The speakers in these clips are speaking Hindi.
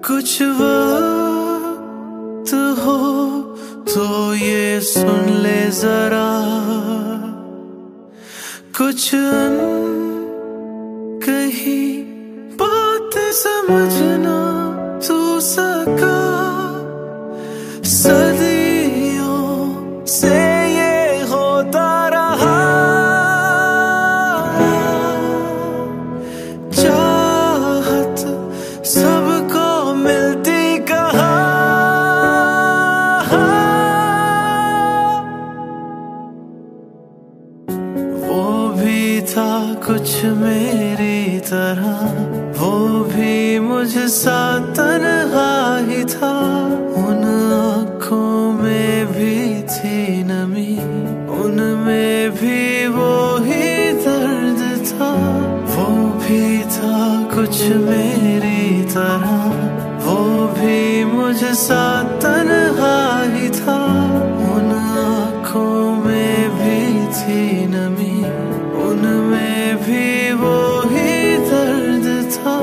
कुछ वक्त हो तो ये सुन ले जरा, कुछ कही बात समझना तू सका। सदियों से ये होता रहा, चाहत सबको मिलती कहाँ। वो भी था कुछ मेरी तरह, वो भी मुझसा तन्हा ही था। उन आँखों में भी थी नमी, उनमें भी वो ही दर्द था। वो भी था कुछ मेरी तरह, वो भी मुझसा तन्हा ही था। उन आँखों में भी थी नमी, उनमें भी वो ही दर्द था।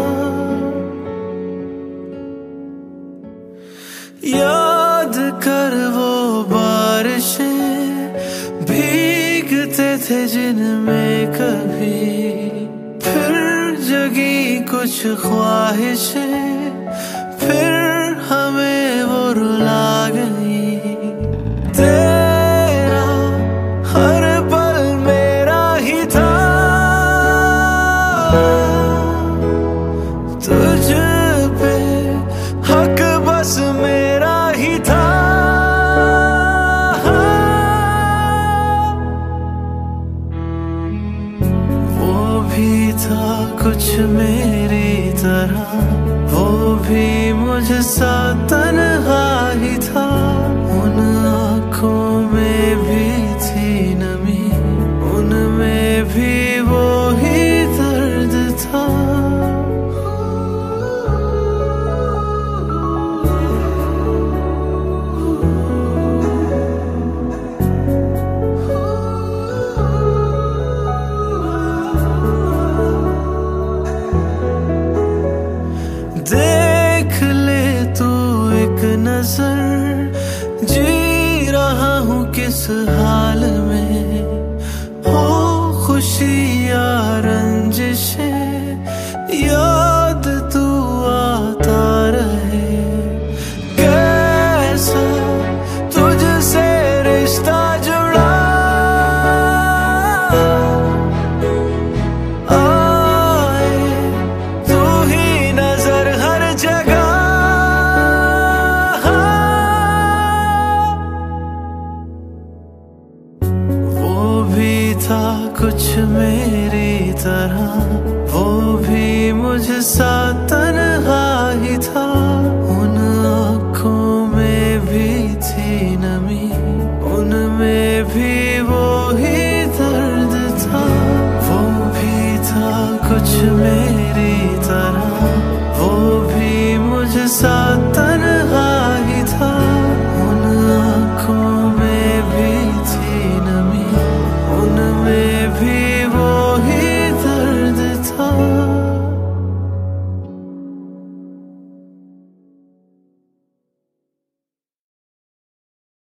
याद कर वो बारिशें भीगते थे जिनमें कभी, फिर जगी कुछ ख्वाहिशें, फिर हमें वो रुला गई। तेरा हर पल मेरा ही था, तुझ पे हक बस मेरा ही था। वो भी था कुछ मेरी तरह, वो भी मुझसा तन्हा ही था। उन आँखों में भी थी नमी, उनमें भी वो ही दर्द था। देख ले तू एक नजर, जी रहा हूँ किस हाल में। हो खुशी या रंजिशें, याद तू आता रहे। कैसा तुझसे रिश्ता जुड़ा, था कुछ मेरी तरह, वो भी मुझसा